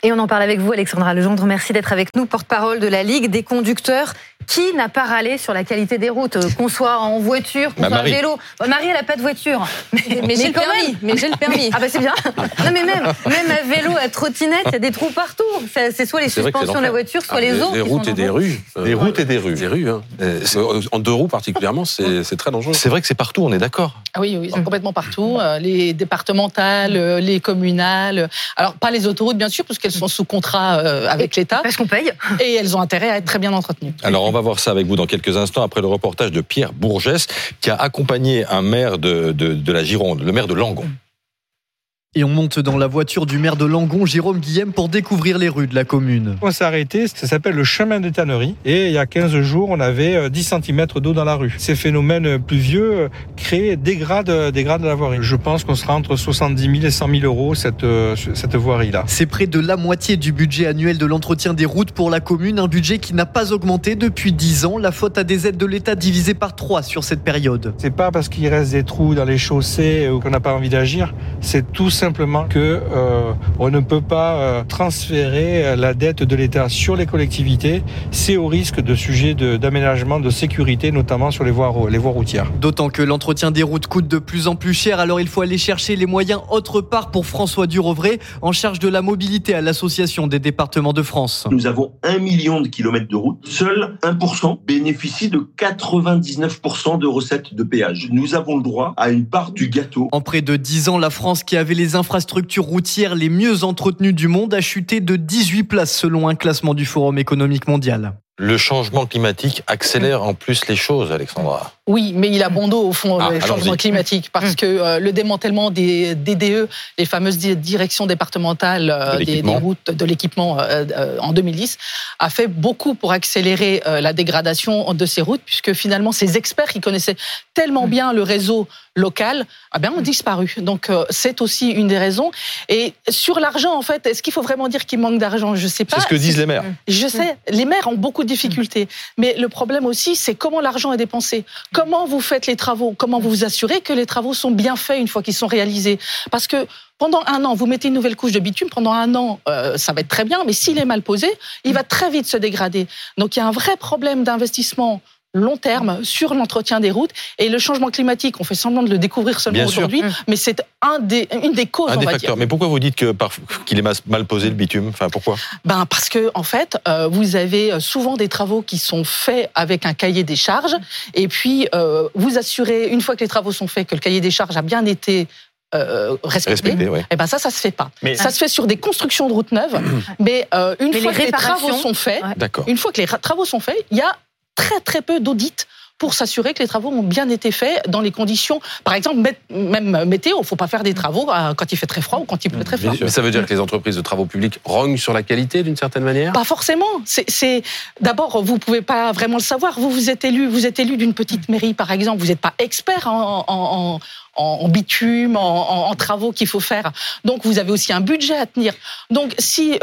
Et on en parle avec vous, Alexandra Legendre. Merci d'être avec nous, porte-parole de la Ligue des conducteurs. Qui n'a pas râlé sur la qualité des routes, qu'on soit en voiture, qu'on soit à vélo? Marie, elle n'a pas de voiture. Mais j'ai le permis. Ah bah c'est bien. Non mais même à vélo, à trottinette, il y a des trous partout. C'est soit les suspensions de la voiture, soit les eaux. Des routes et des rues. Des routes et des rues. Des rues. En deux roues particulièrement, c'est très dangereux. C'est vrai que c'est partout, on est d'accord. Ah oui, ils sont complètement partout. Les départementales, les communales. Alors pas les autoroutes bien sûr, parce qu'elles sont sous contrat avec l'État. Parce qu'on paye. Et elles ont intérêt à être très bien entretenues. Alors on va voir ça avec vous dans quelques instants après le reportage de Pierre Bourgès qui a accompagné un maire de la Gironde, le maire de Langon. Et on monte dans la voiture du maire de Langon, Jérôme Guillem, pour découvrir les rues de la commune. On s'est arrêté, ça s'appelle le chemin des tanneries. Et il y a 15 jours, on avait 10 cm d'eau dans la rue. Ces phénomènes pluvieux dégradent la voirie. Je pense qu'on sera entre 70 000 et 100 000 euros cette voirie-là. C'est près de la moitié du budget annuel de l'entretien des routes pour la commune, un budget qui n'a pas augmenté depuis 10 ans. La faute à des aides de l'État divisées par 3 sur cette période. C'est pas parce qu'il reste des trous dans les chaussées ou qu'on n'a pas envie d'agir, c'est tout simplement que on ne peut pas transférer la dette de l'État sur les collectivités. C'est au risque de sujets d'aménagement, de sécurité, notamment sur les voies routières. D'autant que l'entretien des routes coûte de plus en plus cher, alors il faut aller chercher les moyens autre part pour François Durovray, en charge de la mobilité à l'Association des départements de France. Nous avons 1 million de kilomètres de route. Seul 1% bénéficie de 99% de recettes de péage. Nous avons le droit à une part du gâteau. En près de 10 ans, la France, qui avait les infrastructures routières les mieux entretenues du monde, a chuté de 18 places selon un classement du Forum économique mondial. Le changement climatique accélère en plus les choses, Alexandra. Oui, mais il a bon dos au fond, le changement climatique, parce que le démantèlement des DDE, les fameuses directions départementales des routes, de l'équipement en 2010, a fait beaucoup pour accélérer la dégradation de ces routes, puisque finalement ces experts qui connaissaient tellement bien le réseau local, ont disparu. Donc c'est aussi une des raisons. Et sur l'argent, en fait, est-ce qu'il faut vraiment dire qu'il manque d'argent? Je sais pas. C'est ce que disent les maires. Je sais, les maires ont beaucoup de difficultés. Mais le problème aussi, c'est comment l'argent est dépensé. Comment vous faites les travaux? Comment vous vous assurez que les travaux sont bien faits une fois qu'ils sont réalisés? Parce que pendant 1 an, vous mettez une nouvelle couche de bitume, pendant 1 an, ça va être très bien, mais s'il est mal posé, il va très vite se dégrader. Donc il y a un vrai problème d'investissement long terme sur l'entretien des routes, et le changement climatique, on fait semblant de le découvrir seulement aujourd'hui, mais c'est une des causes, on va dire. Mais pourquoi vous dites qu'il est mal posé le bitume? Enfin, pourquoi? Parce que en fait, vous avez souvent des travaux qui sont faits avec un cahier des charges, et puis vous assurez, une fois que les travaux sont faits, que le cahier des charges a bien été respecté, ouais. Et ça se fait pas. Mais ça se fait sur des constructions de routes neuves, mais une fois que les travaux sont faits, il y a très très peu d'audits pour s'assurer que les travaux ont bien été faits dans les conditions. Par exemple, même météo, il ne faut pas faire des travaux quand il fait très froid ou quand il pleut très fort. Mais ça veut dire que les entreprises de travaux publics rognent sur la qualité d'une certaine manière? Pas forcément. D'abord, vous ne pouvez pas vraiment le savoir. Vous êtes élu d'une petite mairie, par exemple. Vous n'êtes pas expert en bitume, en travaux qu'il faut faire. Donc, vous avez aussi un budget à tenir. Donc, si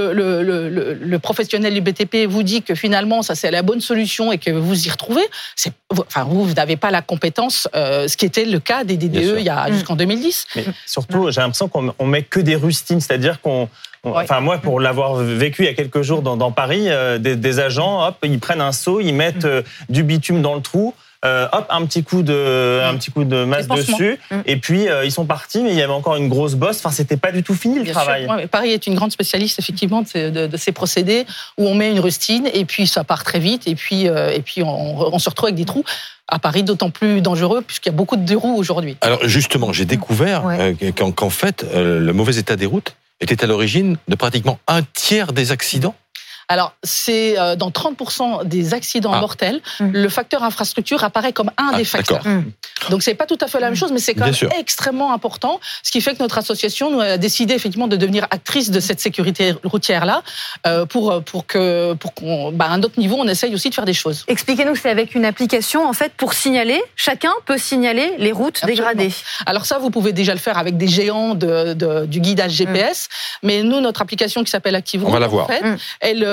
le professionnel du BTP vous dit que finalement, ça c'est la bonne solution et que vous y retrouvez, vous n'avez pas la compétence, ce qui était le cas des DDE il y a jusqu'en 2010. Mais surtout, j'ai l'impression qu'on met que des rustines, c'est-à-dire moi, pour l'avoir vécu il y a quelques jours dans Paris, des agents, ils prennent un seau, ils mettent du bitume dans le trou. Un petit coup de masse dessus, et puis ils sont partis, mais il y avait encore une grosse bosse. Enfin, c'était pas du tout fini le travail. Sûr, Paris est une grande spécialiste effectivement de ces procédés où on met une rustine et puis ça part très vite, et puis on se retrouve avec des trous. À Paris, d'autant plus dangereux puisqu'il y a beaucoup de deux roues aujourd'hui. Alors justement, j'ai découvert qu'en fait, le mauvais état des routes était à l'origine de pratiquement 1/3 des accidents. Alors, c'est dans 30% des accidents mortels, le facteur infrastructure apparaît comme un des facteurs. Donc, c'est pas tout à fait la même chose, mais c'est quand même extrêmement important. Ce qui fait que notre association nous a décidé effectivement de devenir actrice de cette sécurité routière-là, pour qu'à un autre niveau, on essaye aussi de faire des choses. Expliquez-nous, c'est avec une application, en fait, pour signaler, chacun peut signaler les routes dégradées. Alors ça, vous pouvez déjà le faire avec des géants du guidage GPS, mais nous, notre application qui s'appelle Active Route, on va la voir. En fait,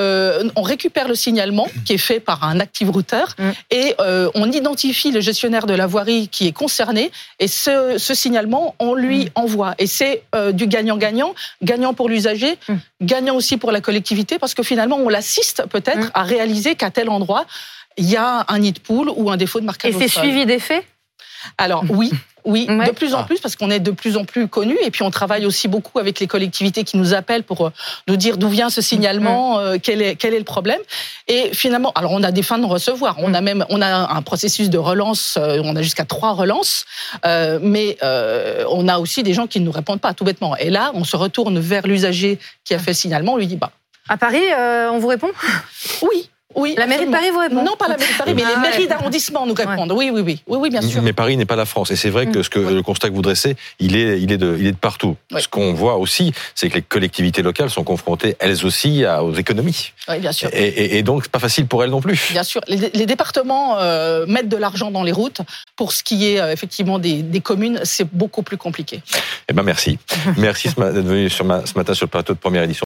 on récupère le signalement qui est fait par un active router et on identifie le gestionnaire de la voirie qui est concerné et ce signalement, on lui envoie. Et c'est du gagnant-gagnant, gagnant pour l'usager, gagnant aussi pour la collectivité, parce que finalement, on l'assiste peut-être à réaliser qu'à tel endroit, il y a un nid de poule ou un défaut de marquage au sol. Et c'est suivi des faits ? Alors oui, de plus en plus, parce qu'on est de plus en plus connus, et puis on travaille aussi beaucoup avec les collectivités qui nous appellent pour nous dire d'où vient ce signalement, quel est le problème. Et finalement, alors on a des fins de recevoir, on a un processus de relance, on a jusqu'à 3 relances, mais on a aussi des gens qui ne nous répondent pas, tout bêtement. Et là, on se retourne vers l'usager qui a fait le signalement, on lui dit à Paris, on vous répond ? Oui, la mairie de Paris vous répond ? Non, pas la mairie de Paris, mais les mairies d'arrondissement nous répondent. Oui, bien sûr. Mais Paris n'est pas la France. Et c'est vrai que le constat que vous dressez, il est de partout. Oui. Ce qu'on voit aussi, c'est que les collectivités locales sont confrontées, elles aussi, aux économies. Oui, bien sûr. Et donc, c'est pas facile pour elles non plus. Bien sûr. Les départements mettent de l'argent dans les routes. Pour ce qui est effectivement des communes, c'est beaucoup plus compliqué. Merci. Merci d'être venu ce matin sur le plateau de Première Édition.